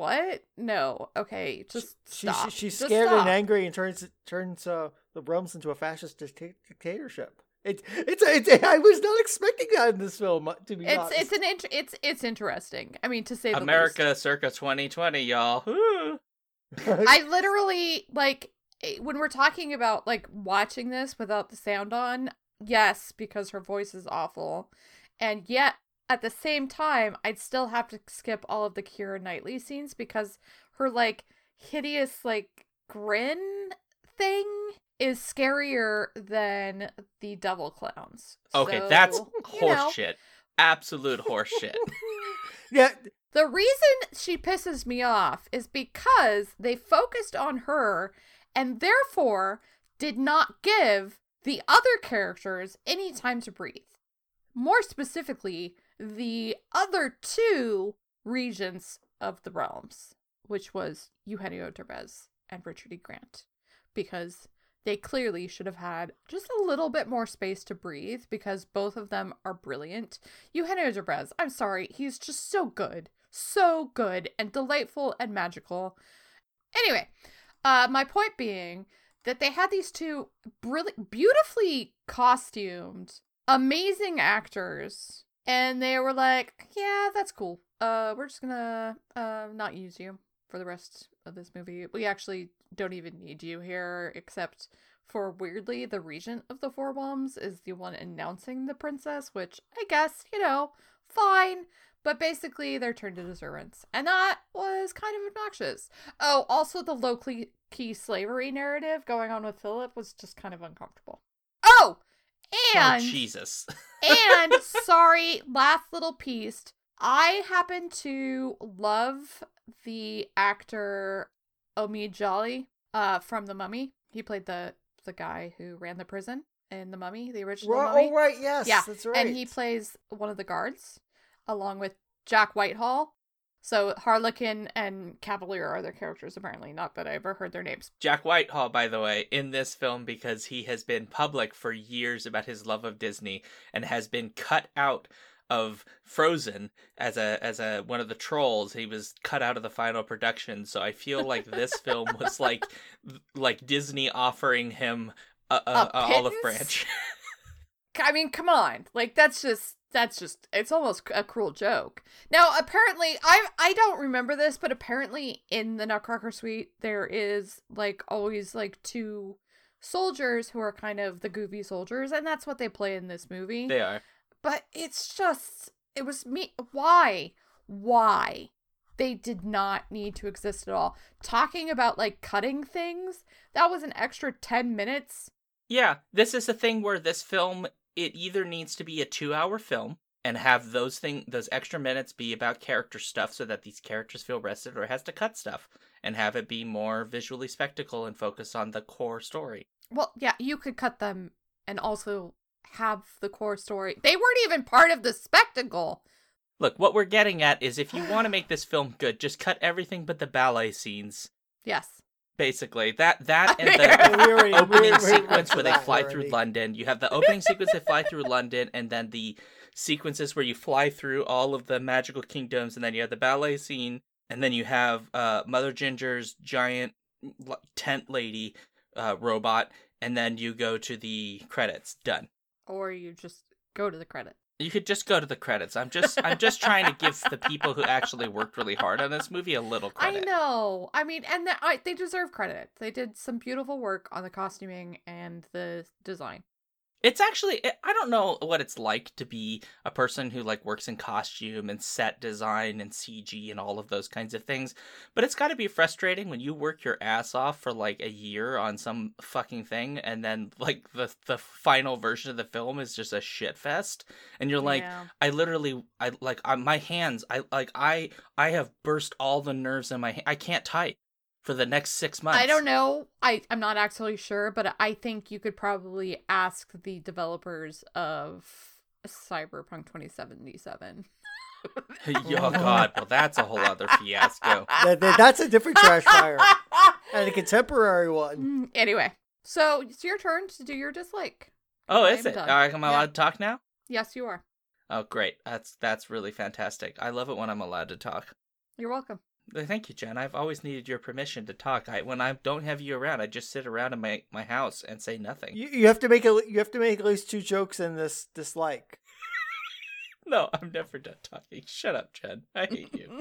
No. Okay, just stop. She's scared and angry and turns the realms into a fascist dictatorship. I was not expecting that in this film, to be honest. It's interesting. I mean, to say the America least. circa 2020, y'all. I literally, like, when we're talking about, like, watching this without the sound on, yes, because her voice is awful, and yet at the same time, I'd still have to skip all of the Keira Knightley scenes because her, like, hideous, like, grin thing is scarier than the devil clowns. Okay, so, that's horseshit. Absolute horseshit. Yeah. The reason she pisses me off is because they focused on her and therefore did not give the other characters any time to breathe. More specifically, the other two regents of the realms, which was Eugenio Derbez and Richard E. Grant, because they clearly should have had just a little bit more space to breathe because both of them are brilliant. Eugenio Derbez, I'm sorry, he's just so good and delightful and magical. Anyway, my point being that they had these two beautifully costumed, amazing actors, and they were like, yeah, that's cool. We're just gonna not use you for the rest of this movie. We actually don't even need you here, except for, weirdly, the regent of the Four Realms is the one announcing the princess, which I guess, fine. But basically, they're turned into servants. And that was kind of obnoxious. Oh, also the low-key slavery narrative going on with Philip was just kind of uncomfortable. Oh! And Jesus. and sorry, last little piece. I happen to love the actor Omid Jolly from The Mummy. He played the guy who ran the prison in The Mummy, the original Mummy. Oh, right, yes, Yeah, that's right. and he plays one of the guards, along with Jack Whitehall. So Harlequin and Cavalier are their characters, apparently. Not that I ever heard their names. Jack Whitehall, by the way, in this film because he has been public for years about his love of Disney and has been cut out of Frozen as a one of the trolls. He was cut out of the final production, so I feel like this film was like Disney offering him a olive branch. I mean, come on. Like, that's just, it's almost a cruel joke. Now, apparently, I don't remember this, but apparently in the Nutcracker Suite, there is, like, always, like, two soldiers who are kind of the goofy soldiers, and that's what they play in this movie. They are. But it's just, it was me. Why? They did not need to exist at all. Talking about, like, cutting things, that was an extra 10 minutes. Yeah, this is the thing where this film, it either needs to be a 2-hour film and have those extra minutes be about character stuff so that these characters feel rested, or it has to cut stuff and have it be more visually spectacle and focus on the core story. Well, yeah, you could cut them and also have the core story. They weren't even part of the spectacle. Look, what we're getting at is if you want to make this film good, just cut everything but the ballet scenes. Yes. Basically, that and the opening sequence where they fly already. through London. You have the opening sequence they fly through London, and then the sequences where you fly through all of the magical kingdoms, and then you have the ballet scene, and then you have Mother Ginger's giant tent lady robot, and then you go to the credits. Done. Or you just go to the credit. You could just go to the credits. I'm just trying to give the people who actually worked really hard on this movie a little credit. I know. I mean, and they deserve credit. They did some beautiful work on the costuming and the design. It's actually, I don't know what it's like to be a person who like works in costume and set design and CG and all of those kinds of things, but it's got to be frustrating when you work your ass off for like a year on some fucking thing and then like the final version of the film is just a shit fest and you're like, Yeah. my hands, I have burst all the nerves in my hand. I can't type for the next 6 months. I don't know. I'm not actually sure, but I think you could probably ask the developers of Cyberpunk 2077. Oh God, well that's a whole other fiasco. That's a different trash fire. And a contemporary one. Anyway, so it's your turn to do your dislike. Oh, is I'm it? done. Am I allowed to talk now? Yes, you are. Oh, great. That's really fantastic. I love it when I'm allowed to talk. You're welcome. Thank you, Jen. I've always needed your permission to talk. When I don't have you around, I just sit around in my house and say nothing. You have to make at least 2 jokes in this dislike. No, I'm never done talking. Shut up, Jen. I hate you.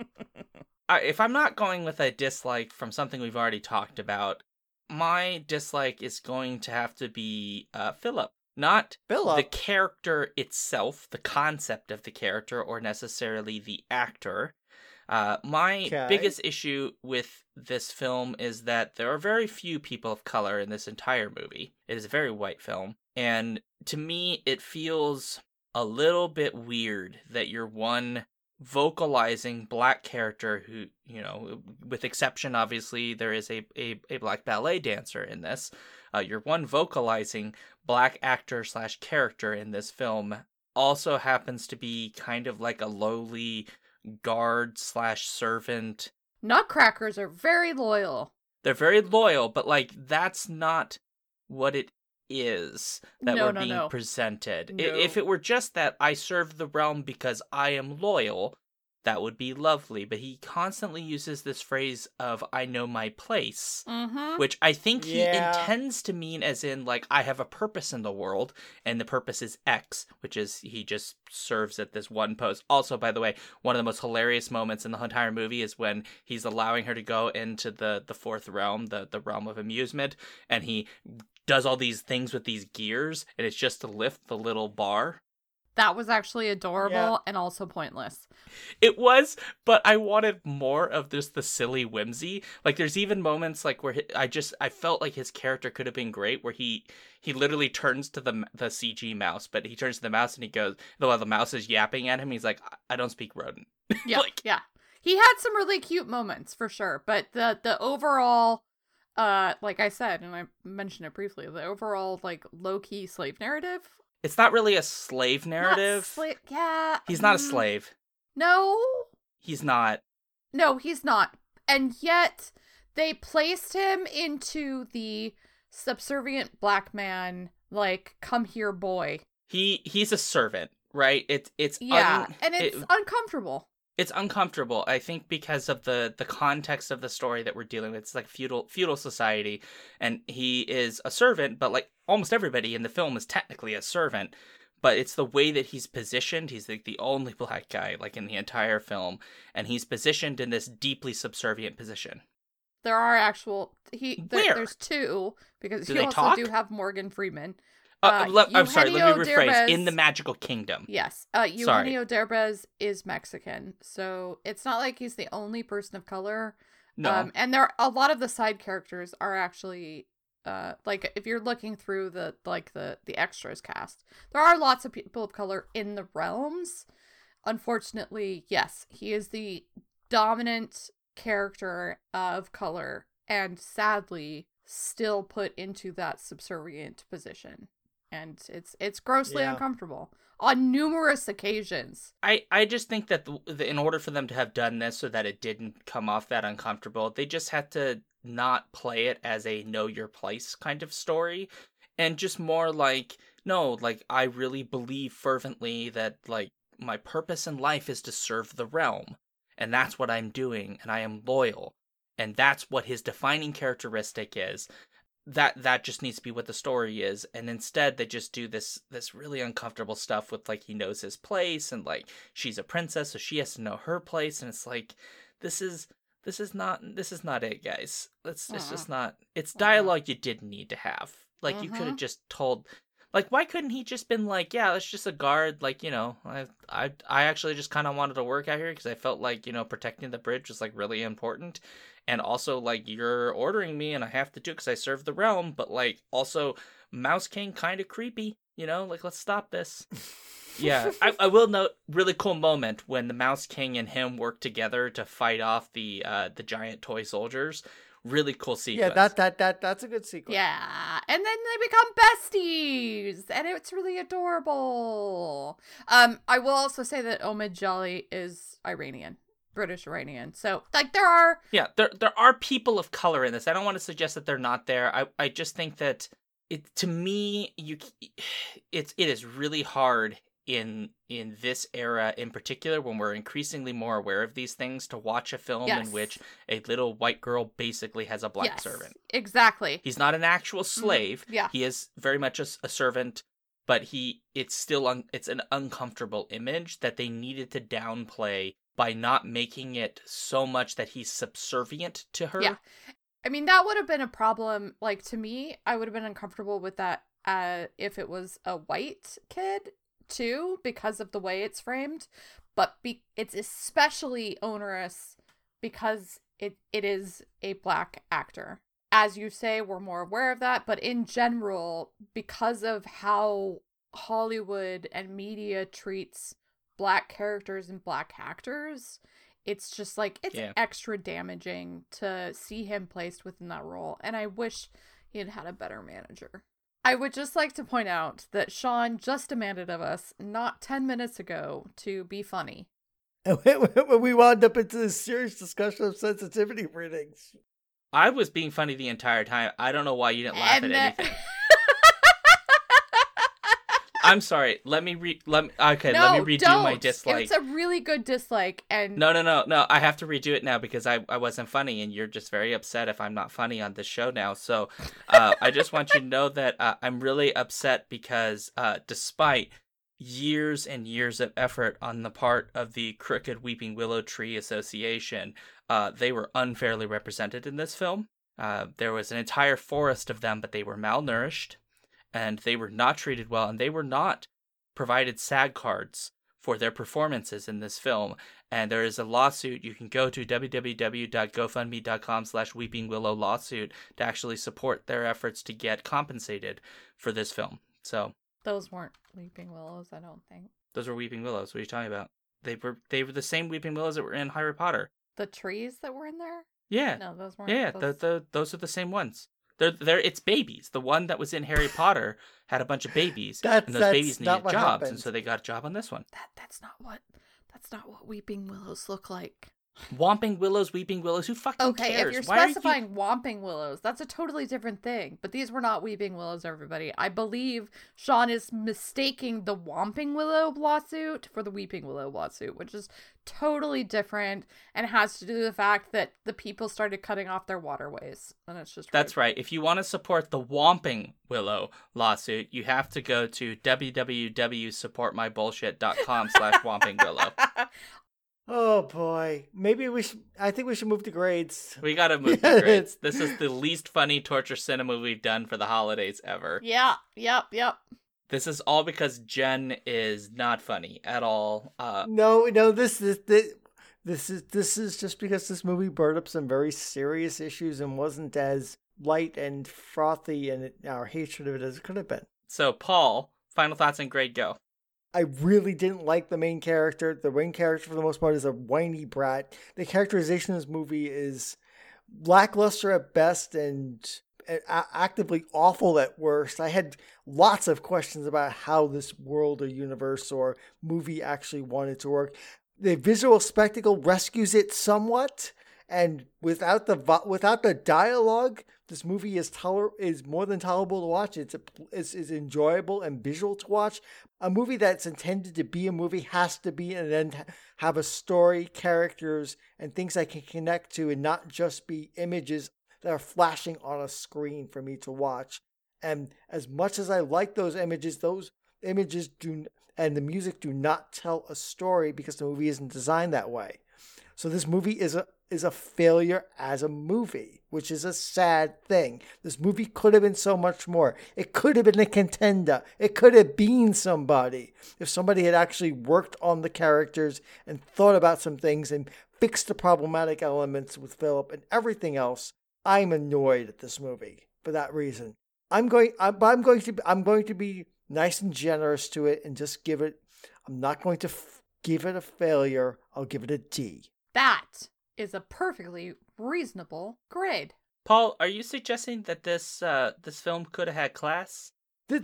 If I'm not going with a dislike from something we've already talked about, my dislike is going to have to be Philip. Not Philip? The character itself, the concept of the character, or necessarily the actor. My biggest issue with this film is that there are very few people of color in this entire movie. It is a very white film. And to me, it feels a little bit weird that you're one vocalizing black character who, with exception, obviously, there is a black ballet dancer in this. You're one vocalizing black actor / character in this film also happens to be kind of like a lowly guard / servant. Nutcrackers are very loyal. They're very loyal, but like that's not what it is that we're being presented. No. If it were just that I serve the realm because I am loyal, that would be lovely. But he constantly uses this phrase of "I know my place," which I think he intends to mean as in like I have a purpose in the world, and the purpose is X, which is he just serves at this one post. Also, by the way, one of the most hilarious moments in the entire movie is when he's allowing her to go into the fourth realm, the realm of amusement, and he does all these things with these gears, and it's just to lift the little bar. That was actually adorable Yeah. and also pointless. It was, but I wanted more of just the silly whimsy. Like, there's even moments like where I felt like his character could have been great, where he literally turns to the CG mouse, but he turns to the mouse and he goes, while the mouse is yapping at him, he's like, I don't speak rodent. Yeah, Like, yeah. He had some really cute moments for sure, but the overall, like I said, and I mentioned it briefly, the overall like low key slave narrative. it's not really a slave narrative. Yeah, He's not a slave. No, He's not. no, he's not. And yet they placed him into the subservient black man, like come here, boy. He's a servant, right? It's Yeah, and it's uncomfortable. It's uncomfortable, I think, because of the context of the story that we're dealing with. It's like feudal society, and he is a servant, but like almost everybody in the film is technically a servant. But it's the way that he's positioned. He's like the only black guy like in the entire film, and he's positioned in this deeply subservient position. There are actual Where? there's two, because Do you they also talk? do have Morgan Freeman. I'm sorry, let me rephrase. Derbez- In the Magical Kingdom. Yes. Eugenio Derbez is Mexican, so it's not like he's the only person of color. No. And a lot of the side characters are actually like if you're looking through the extras cast, there are lots of people of color in the realms. Unfortunately, yes, he is the dominant character of color and sadly still put into that subservient position. And it's grossly uncomfortable on numerous occasions. I just think that in order for them to have done this so that it didn't come off that uncomfortable, they just had to not play it as a know your place kind of story, and just more like, no, like I really believe fervently that like my purpose in life is to serve the realm, and that's what I'm doing, and I am loyal, and that's what his defining characteristic is. That just needs to be what the story is, and instead they just do this really uncomfortable stuff with like he knows his place, and like she's a princess so she has to know her place, and it's like this is not it, guys. It's just not. It's dialogue you didn't need to have. Like you could have just told, like why couldn't he just been like, yeah, it's just a guard, like, you know, I actually just kind of wanted to work out here because I felt like, you know, protecting the bridge was like really important. And also, like, you're ordering me and I have to do it because I serve the realm. But, like, also, Mouse King kind of creepy, you know? Like, let's stop this. Yeah, I will note, really cool moment when the Mouse King and him work together to fight off the giant toy soldiers. Really cool sequence. Yeah, that's a good sequence. Yeah, and then they become besties, and it's really adorable. I will also say that Omid Djalili is Iranian. British Iranian. So like there are people of color in this. I don't want to suggest that they're not there. I just think that to me it is really hard in this era in particular, when we're increasingly more aware of these things, to watch a film in which a little white girl basically has a black servant. Exactly. He's not an actual slave. Yeah. He is very much a servant, but it's still it's an uncomfortable image that they needed to downplay by not making it so much that he's subservient to her. Yeah. I mean, that would have been a problem. Like, to me, I would have been uncomfortable with that if it was a white kid, too, because of the way it's framed. But it's especially onerous because it is a black actor. As you say, we're more aware of that. But in general, because of how Hollywood and media treats black characters and black actors, it's just like it's extra damaging to see him placed within that role, and I wish he had had a better manager. I would just like to point out that Sean just demanded of us not 10 minutes ago to be funny. And we wound up into this serious discussion of sensitivity ratings. I was being funny the entire time. I don't know why you didn't laugh at anything. I'm sorry. Let me redo my dislike. It's a really good dislike, and No. I have to redo it now because I wasn't funny, and you're just very upset if I'm not funny on this show now. So, I just want you to know that I'm really upset because despite years and years of effort on the part of the Crooked Weeping Willow Tree Association, they were unfairly represented in this film. There was an entire forest of them, but they were malnourished. And they were not treated well, and they were not provided SAG cards for their performances in this film, and there is a lawsuit. You can go to www.gofundme.com/Weeping Willow lawsuit to actually support their efforts to get compensated for this film. So Those weren't Weeping Willows, I don't think. those were Weeping Willows. What are you talking about? They were the same Weeping Willows that were in Harry Potter. The trees that were in there? Yeah. No, those weren't. Yeah, those are the same ones. They're it's babies. The one that was in Harry Potter had a bunch of babies, and those babies needed jobs, and so they got a job on this one. That's not what Weeping Willows look like. Whomping Willows, Weeping Willows, who fucking Okay, cares? if you're Why are specifying Whomping Willows, that's a totally different thing. But these were not Weeping Willows, everybody. I believe Sean is mistaking the Whomping Willow lawsuit for the Weeping Willow lawsuit, which is totally different and has to do with the fact that the people started cutting off their waterways. And it's just That's right. If you want to support the Whomping Willow lawsuit, you have to go to www.supportmybullshit.com/Whomping Willow. Oh boy, maybe I think we should move to grades. We gotta move to grades. This is the least funny torture cinema we've done for the holidays ever. Yeah, yep. This is all because Jen is not funny at all. No, this is just because this movie brought up some very serious issues and wasn't as light and frothy in our hatred of it as it could have been. So, Paul, final thoughts and grade, go. I really didn't like the main character. The main character, for the most part, is a whiny brat. The characterization of this movie is lackluster at best and actively awful at worst. I had lots of questions about how this world or universe or movie actually wanted to work. The visual spectacle rescues it somewhat, and without the dialogue, this movie is more than tolerable to watch. It's enjoyable and visual to watch. A movie that's intended to be a movie has to be, and then have a story, characters, and things I can connect to, and not just be images that are flashing on a screen for me to watch. And as much as I like those images do, and the music do not tell a story because the movie isn't designed that way. So this movie is a failure as a movie, which is a sad thing. This movie could have been so much more. It could have been a contender. It could have been somebody. If somebody had actually worked on the characters and thought about some things and fixed the problematic elements with Philip and everything else, I'm annoyed at this movie for that reason. I'm going to be nice and generous to it and just give it. I'm not going to give it a failure. I'll give it a D. That is a perfectly reasonable grade. Paul, are you suggesting that this film could have had class?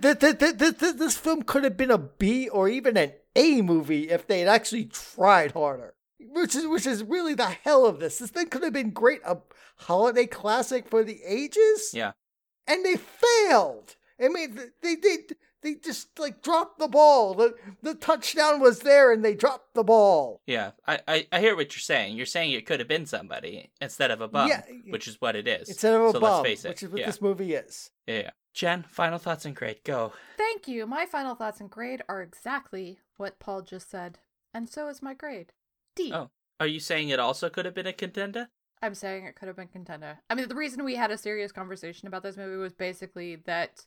This film could have been a B or even an A movie if they had actually tried harder. Which is really the hell of this. This thing could have been great, a holiday classic for the ages. Yeah. And they failed. I mean, they just like dropped the ball. The touchdown was there and they dropped the ball. Yeah, I hear what you're saying. You're saying it could have been somebody instead of a bum, which is what it is. Instead of a so bum, let's face it. which is what this movie is. Yeah. Jen, final thoughts and grade, go. Thank you. My final thoughts and grade are exactly what Paul just said. And so is my grade. D. Oh, are you saying it also could have been a contender? I'm saying it could have been contender. I mean, the reason we had a serious conversation about this movie was basically that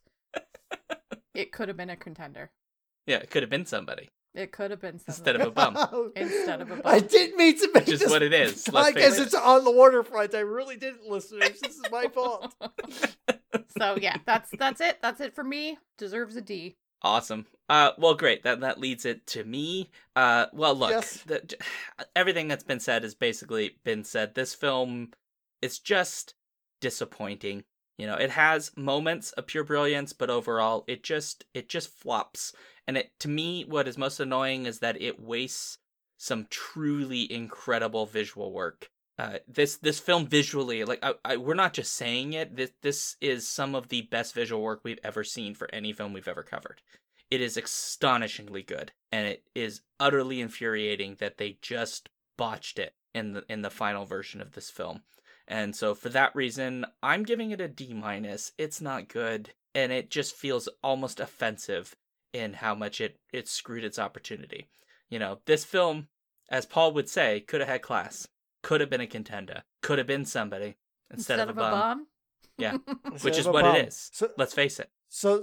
it could have been a contender. Yeah, it could have been somebody. It could have been somebody. Instead of a bum. Instead of a bum. I didn't mean to make Which is what it is. I guess it's on the waterfront. I really didn't, listeners. This is my fault. So yeah, that's it. That's it for me. Deserves a D. Awesome. Well, great. That leads it to me. Well, look, Yes. Everything that's been said has basically been said. This film is just disappointing. You know, it has moments of pure brilliance, but overall, it just flops. And to me, what is most annoying is that it wastes some truly incredible visual work. This film visually, like we're not just saying it. This is some of the best visual work we've ever seen for any film we've ever covered. It is astonishingly good, and it is utterly infuriating that they just botched it in the final version of this film. And so for that reason, I'm giving it a D-. It's not good, and it just feels almost offensive in how much it screwed its opportunity. You know, this film, as Paul would say, could have had class. Could have been a contender. Could have been somebody instead of a bum. Yeah, which is what it is. So, let's face it. So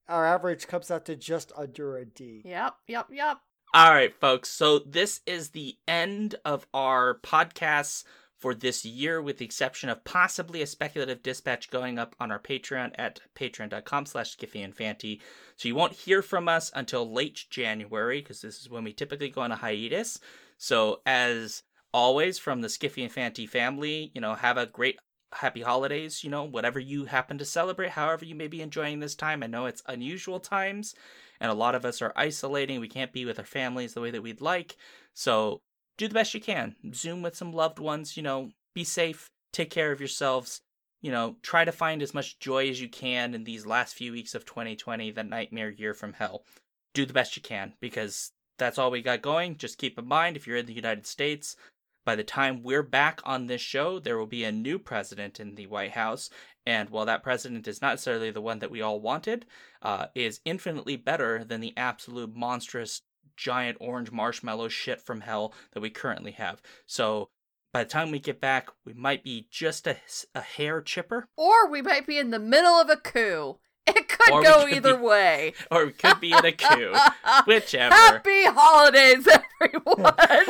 our average comes out to just under a D. Yep. All right, folks. So this is the end of our podcasts for this year, with the exception of possibly a speculative dispatch going up on our Patreon at patreon.com/SkiffyandFanty. So you won't hear from us until late January, because this is when we typically go on a hiatus. So as always, from the Skiffy and Fanty family, have a great happy holidays, whatever you happen to celebrate, however you may be enjoying this time. I know it's unusual times, and a lot of us are isolating. We can't be with our families the way that we'd like. So do the best you can. Zoom with some loved ones, be safe, take care of yourselves, try to find as much joy as you can in these last few weeks of 2020, the nightmare year from hell. Do the best you can, because that's all we got going. Just keep in mind, if you're in the United States, by the time we're back on this show, there will be a new president in the White House. And while that president is not necessarily the one that we all wanted, is infinitely better than the absolute monstrous giant orange marshmallow shit from hell that we currently have. So by the time we get back, we might be just a hair chipper. Or we might be in the middle of a coup. It could go either way. Or we could be in a coup. Whichever. Happy holidays, everyone!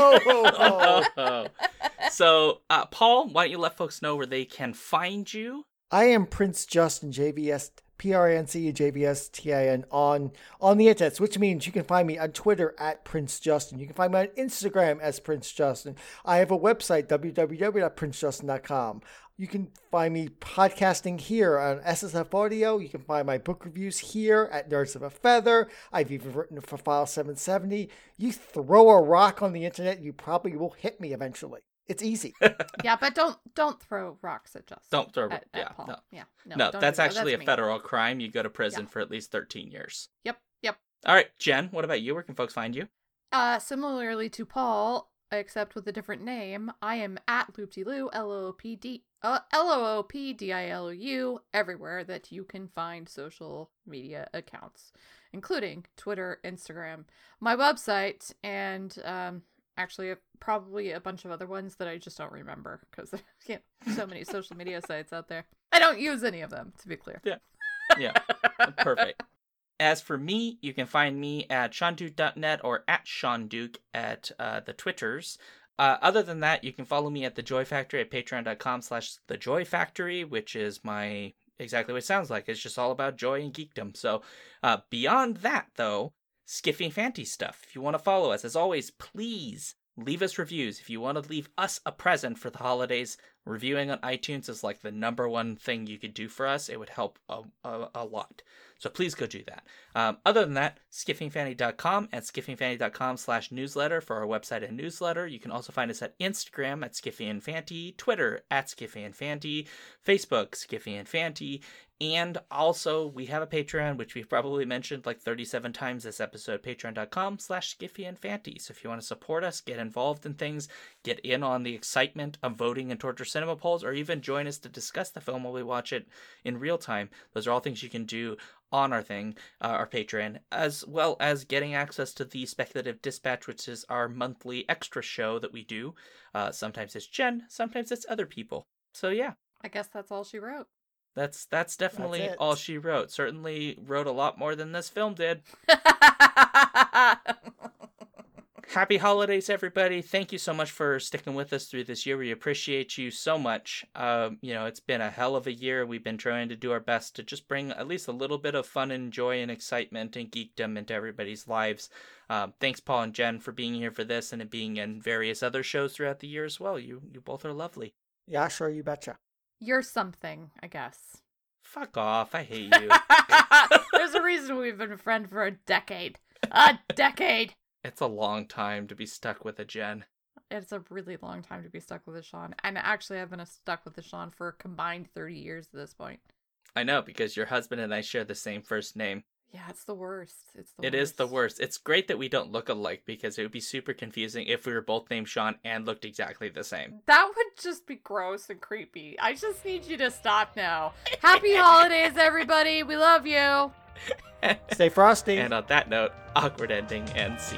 So, Paul, why don't you let folks know where they can find you? I am Prince Justin, JVS, PRNC, JVSTIN on the internet, which means you can find me on Twitter at Prince Justin. You can find me on Instagram as Prince Justin. I have a website, www.princejustin.com. You can find me podcasting here on SSF Audio. You can find my book reviews here at Nerds of a Feather. I've even written for File 770. You throw a rock on the internet, you probably will hit me eventually. It's easy. Yeah, but don't throw rocks at Justin. Don't throw. Paul. No, that's actually a me. federal crime. You go to prison for at least 13 years. Yep. All right, Jen, what about you? Where can folks find you? Similarly to Paul, except with a different name, I am at Loopdiloo, LOOPDILOU, everywhere that you can find social media accounts, including Twitter, Instagram, my website, and actually probably a bunch of other ones that I just don't remember because there's so many social media sites out there. I don't use any of them, to be clear. Yeah, perfect. As for me, you can find me at SeanDuke.net or at SeanDuke at the Twitters. Other than that, you can follow me at The Joy Factory at patreon.com/The Joy Factory, which is my exactly what it sounds like. It's just all about joy and geekdom. So beyond that, though, Skiffy and Fanty stuff. If you want to follow us, as always, please leave us reviews. If you want to leave us a present for the holidays, reviewing on iTunes is like the number one thing you could do for us. It would help a lot. So please go do that. Other than that, skiffyandfanty.com and skiffyandfanty.com/newsletter for our website and newsletter. You can also find us at Instagram at Skiffy and Fanty, Twitter at Skiffy and Fanty, Facebook Skiffy and Fanty, and also we have a Patreon, which we've probably mentioned like 37 times this episode, patreon.com/Skiffy and Fanty. So if you want to support us, get involved in things, get in on the excitement of voting in Torture Cinema polls, or even join us to discuss the film while we watch it in real time, those are all things you can do on our Patreon, as well as getting access to the Speculative Dispatch, which is our monthly extra show that we do. Sometimes it's Jen, sometimes it's other people. So yeah. I guess that's all she wrote. That's definitely all she wrote. Certainly wrote a lot more than this film did. Happy holidays, everybody. Thank you so much for sticking with us through this year. We appreciate you so much. It's been a hell of a year. We've been trying to do our best to just bring at least a little bit of fun and joy and excitement and geekdom into everybody's lives. Thanks, Paul and Jen, for being here for this and being in various other shows throughout the year as well. You both are lovely. Yeah, sure, you betcha. You're something, I guess. Fuck off. I hate you. There's a reason we've been friends for a decade. A decade! It's a long time to be stuck with a Jen. It's a really long time to be stuck with a Sean. And actually, I've been stuck with a Sean for a combined 30 years at this point. I know, because your husband and I share the same first name. Yeah, it's the worst. It is the worst. It's great that we don't look alike, because it would be super confusing if we were both named Sean and looked exactly the same. That would just be gross and creepy. I just need you to stop now. Happy holidays, everybody. We love you. Stay frosty. And on that note, awkward ending and scene.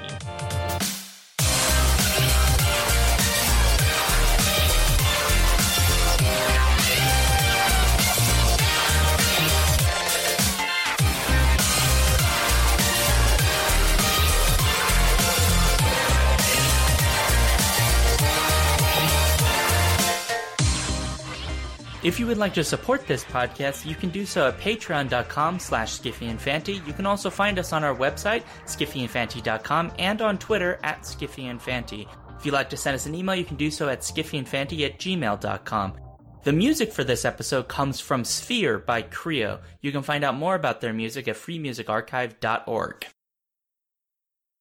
If you would like to support this podcast, you can do so at patreon.com/SkiffyandFanty. You can also find us on our website, skiffyandfanty.com, and on Twitter at skiffyandfanty. If you'd like to send us an email, you can do so at skiffyandfanty@gmail.com. The music for this episode comes from Sphere by Creo. You can find out more about their music at freemusicarchive.org.